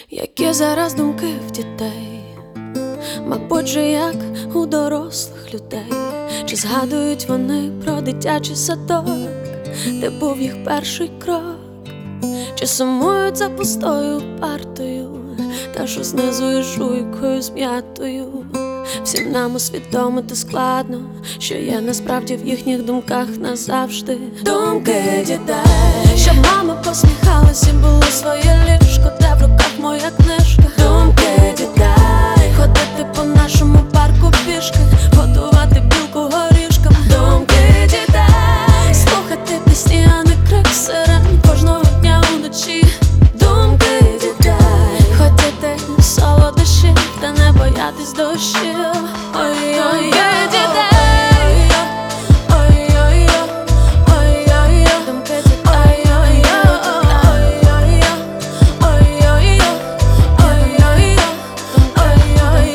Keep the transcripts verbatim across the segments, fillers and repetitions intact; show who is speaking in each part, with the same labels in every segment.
Speaker 1: Які зараз думки в дітей, мабуть же як у дорослих людей. Чи згадують вони про дитячий садок, де був їх перший крок? Чи сумують за пустою партою, та що знизу і жуйкою зм'ятою? Всім нам усвідомити складно, що є насправді в їхніх думках назавжди. Думки дітей, щоб мама посміхалась і було своє ліжко, де в руках моя книжка. Думки дітей, ходити по нашому парку пішки, готувати білку горішкам. Думки дітей, слухати пісні, а не крик сирен кожного дня уночі. Думки дітей, хотіти солодощі та не боятись дощів. Ой-ой-ой, дітей, ой-ой-ой, ой-ой-ой, думки дітей, ой-ой-ой, ой-ой-ой, ой-ой-ой, ой-ой-ой,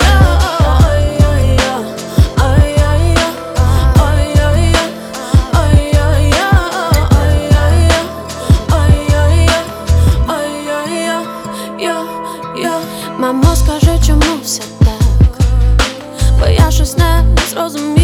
Speaker 1: мамо, скажи, чому все так? Бо я щось не зрозуміла.